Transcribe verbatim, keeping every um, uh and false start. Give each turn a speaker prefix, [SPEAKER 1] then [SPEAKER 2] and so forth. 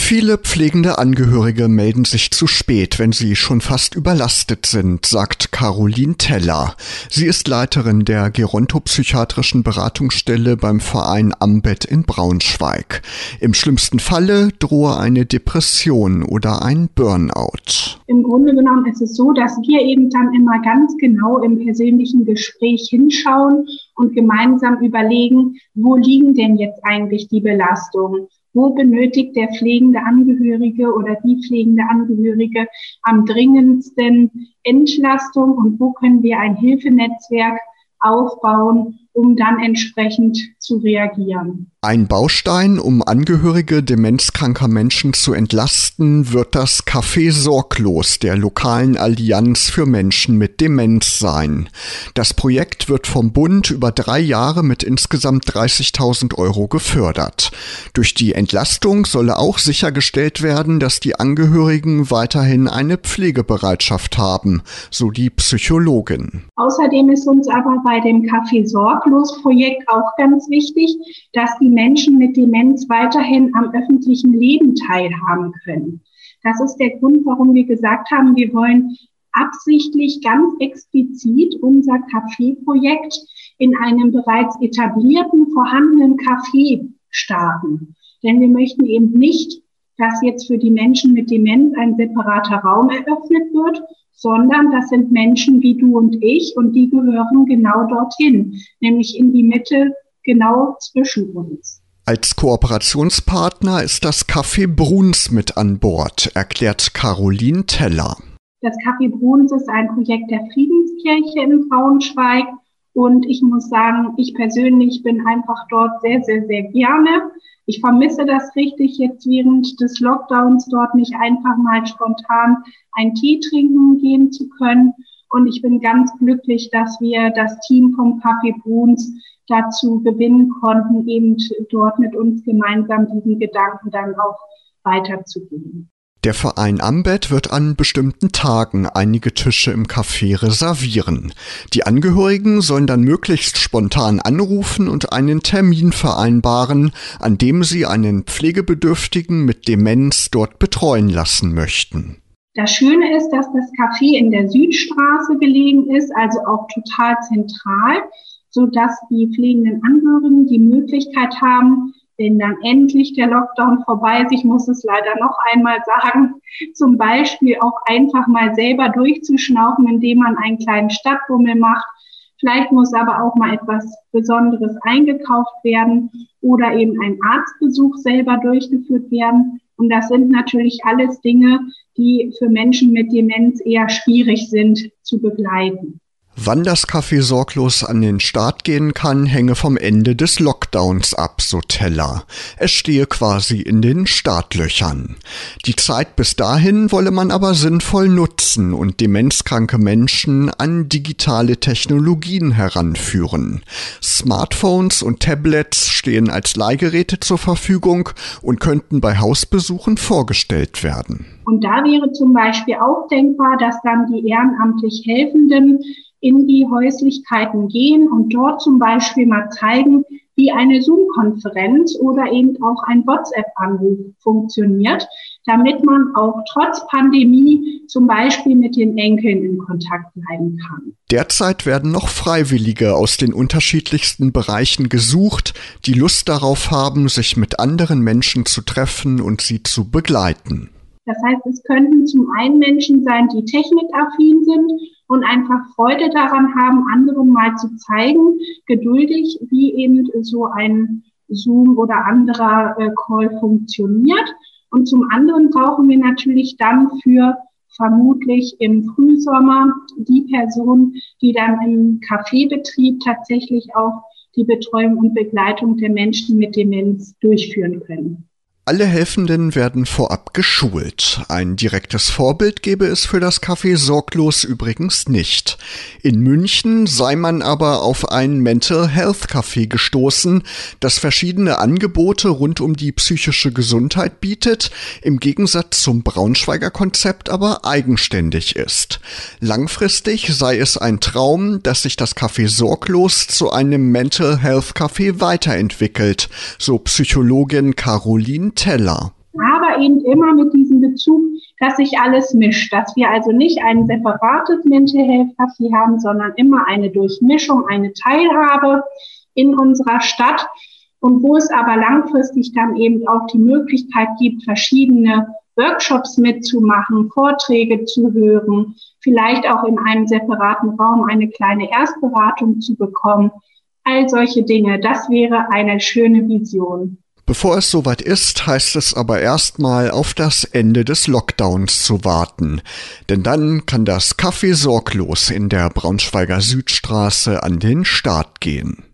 [SPEAKER 1] Viele pflegende Angehörige melden sich zu spät, wenn sie schon fast überlastet sind, sagt Caroline Teller. Sie ist Leiterin der gerontopsychiatrischen Beratungsstelle beim Verein Ambet in Braunschweig. Im schlimmsten Falle drohe eine Depression oder ein Burnout.
[SPEAKER 2] Im Grunde genommen ist es so, dass wir eben dann immer ganz genau im persönlichen Gespräch hinschauen und gemeinsam überlegen, wo liegen denn jetzt eigentlich die Belastungen? Wo benötigt der pflegende Angehörige oder die pflegende Angehörige am dringendsten Entlastung und wo können wir ein Hilfenetzwerk aufbauen, um dann entsprechend zu reagieren.
[SPEAKER 1] Ein Baustein, um Angehörige demenzkranker Menschen zu entlasten, wird das Café Sorglos der lokalen Allianz für Menschen mit Demenz sein. Das Projekt wird vom Bund über drei Jahre mit insgesamt dreißigtausend Euro gefördert. Durch die Entlastung solle auch sichergestellt werden, dass die Angehörigen weiterhin eine Pflegebereitschaft haben, so die Psychologin.
[SPEAKER 2] Außerdem ist uns aber bei dem Café Sorglos-Projekt auch ganz wichtig, dass die Menschen mit Demenz weiterhin am öffentlichen Leben teilhaben können. Das ist der Grund, warum wir gesagt haben, wir wollen absichtlich ganz explizit unser Café-Projekt in einem bereits etablierten, vorhandenen Café starten. Denn wir möchten eben nicht, dass jetzt für die Menschen mit Demenz ein separater Raum eröffnet wird, sondern das sind Menschen wie du und ich und die gehören genau dorthin, nämlich in die Mitte, genau zwischen uns.
[SPEAKER 1] Als Kooperationspartner ist das Café Bruns mit an Bord, erklärt Caroline Teller.
[SPEAKER 2] Das Café Bruns ist ein Projekt der Friedenskirche in Braunschweig und ich muss sagen, ich persönlich bin einfach dort sehr, sehr, sehr gerne. Ich vermisse das richtig, jetzt während des Lockdowns dort nicht einfach mal spontan einen Tee trinken gehen zu können. Und ich bin ganz glücklich, dass wir das Team vom Café Bruns dazu gewinnen konnten, eben dort mit uns gemeinsam diesen Gedanken dann auch weiterzugehen.
[SPEAKER 1] Der Verein Ambet wird an bestimmten Tagen einige Tische im Café reservieren. Die Angehörigen sollen dann möglichst spontan anrufen und einen Termin vereinbaren, an dem sie einen Pflegebedürftigen mit Demenz dort betreuen lassen möchten.
[SPEAKER 2] Das Schöne ist, dass das Café in der Südstraße gelegen ist, also auch total zentral, sodass die pflegenden Angehörigen die Möglichkeit haben, wenn dann endlich der Lockdown vorbei ist, ich muss es leider noch einmal sagen, zum Beispiel auch einfach mal selber durchzuschnaufen, indem man einen kleinen Stadtbummel macht. Vielleicht muss aber auch mal etwas Besonderes eingekauft werden oder eben ein Arztbesuch selber durchgeführt werden. Und das sind natürlich alles Dinge, die für Menschen mit Demenz eher schwierig sind zu begleiten.
[SPEAKER 1] Wann das Café Sorglos an den Start gehen kann, hänge vom Ende des Lockdowns ab, so Teller. Es stehe quasi in den Startlöchern. Die Zeit bis dahin wolle man aber sinnvoll nutzen und demenzkranke Menschen an digitale Technologien heranführen. Smartphones und Tablets stehen als Leihgeräte zur Verfügung und könnten bei Hausbesuchen vorgestellt werden.
[SPEAKER 2] Und da wäre zum Beispiel auch denkbar, dass dann die ehrenamtlich Helfenden in die Häuslichkeiten gehen und dort zum Beispiel mal zeigen, wie eine Zoom-Konferenz oder eben auch ein WhatsApp-Anruf funktioniert, damit man auch trotz Pandemie zum Beispiel mit den Enkeln in Kontakt bleiben kann.
[SPEAKER 1] Derzeit werden noch Freiwillige aus den unterschiedlichsten Bereichen gesucht, die Lust darauf haben, sich mit anderen Menschen zu treffen und sie zu begleiten.
[SPEAKER 2] Das heißt, es könnten zum einen Menschen sein, die technikaffin sind und einfach Freude daran haben, anderen mal zu zeigen, geduldig, wie eben so ein Zoom oder anderer äh, Call funktioniert. Und zum anderen brauchen wir natürlich dann für vermutlich im Frühsommer die Person, die dann im Cafébetrieb tatsächlich auch die Betreuung und Begleitung der Menschen mit Demenz durchführen können.
[SPEAKER 1] Alle Helfenden werden vorab geschult. Ein direktes Vorbild gebe es für das Café Sorglos übrigens nicht. In München sei man aber auf ein Mental Health Café gestoßen, das verschiedene Angebote rund um die psychische Gesundheit bietet, im Gegensatz zum Braunschweiger Konzept aber eigenständig ist. Langfristig sei es ein Traum, dass sich das Café Sorglos zu einem Mental Health Café weiterentwickelt, so Psychologin Caroline Teller.
[SPEAKER 2] aber eben immer mit diesem Bezug, dass sich alles mischt, dass wir also nicht ein separates Mental Health Café haben, sondern immer eine Durchmischung, eine Teilhabe in unserer Stadt und wo es aber langfristig dann eben auch die Möglichkeit gibt, verschiedene Workshops mitzumachen, Vorträge zu hören, vielleicht auch in einem separaten Raum eine kleine Erstberatung zu bekommen. All solche Dinge, das wäre eine schöne Vision.
[SPEAKER 1] Bevor es soweit ist, heißt es aber erstmal auf das Ende des Lockdowns zu warten. Denn dann kann das Café Sorglos in der Braunschweiger Südstraße an den Start gehen.